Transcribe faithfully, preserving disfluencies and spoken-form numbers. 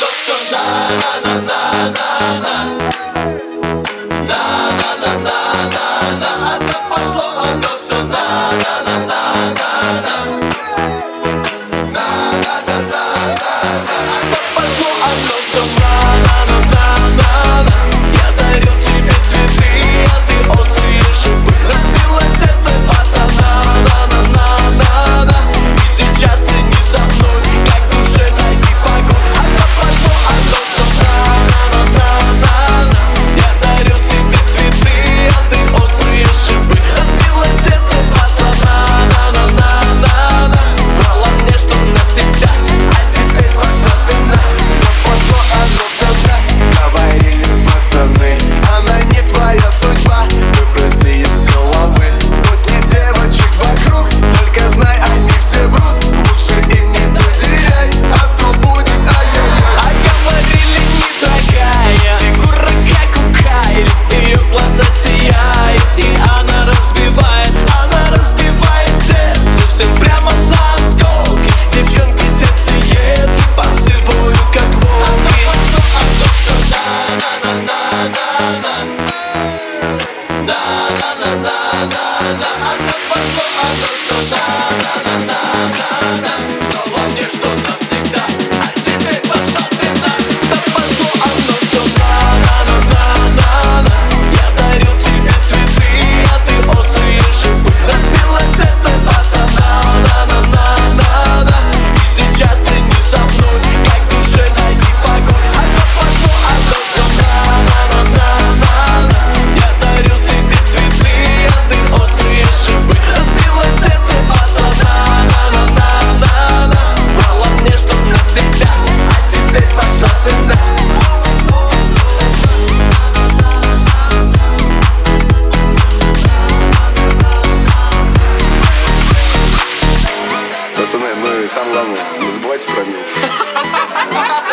все на-на-на-на-на-на. На-на-на-на-на-на. А там пошло оно все на-на-на-на-на-на. На-на-на-на-на-на. А там пошло оно все на-на-на-на-на. Я дарил тебе цветы, а ты острые шипы. Разбила сердце пацана. На-на-на-на-на. И сейчас ты не со мной, как в душе найти покой. А там пошло оно все на-на-на-на-на. Я дарил тебе цветы, а ты острые шипы. Разбила сердце пацана. На-на-на-на-на. Врала мне, что навсегда, а теперь пошла ты на. Но пошло оно все на. Говорили пацаны, она не твоя судьба. Выброси из головы сотни девочек вокруг. Только знай, они все врут. Лучше им не доверяй, а то будет ай-яй-яй. А говорили, не такая фигура, как у Кайли. Ее глаза сияют, и она разбивает, она разбивает сердце всем прямо на осколки. Девчонки сердце едут, поцелую, как волки. А то все на-на-на-на-на-на. На-на-на-на-на-на. А там пошло оно все на-на-на-на-на-на. Дала мне что навсегда, а теперь пошла ты на. Там пошло оно все на-на-на-на-на-на. Я дарил тебе цветы, а ты острые шипы. Разбила сердце пацана. На-на-на-на-на. И сейчас ты не со мной, как в душе найти покой. А там пошло оно все на-на-на-на-на-на. Я дарил тебе цветы, а ты острые шипы. Разбила сердце пацана. На-на-на-на-на. Врала мне, что навсегда, а теперь пошла ты на. Пацаны, ну и самое главное, не забывайте про мил.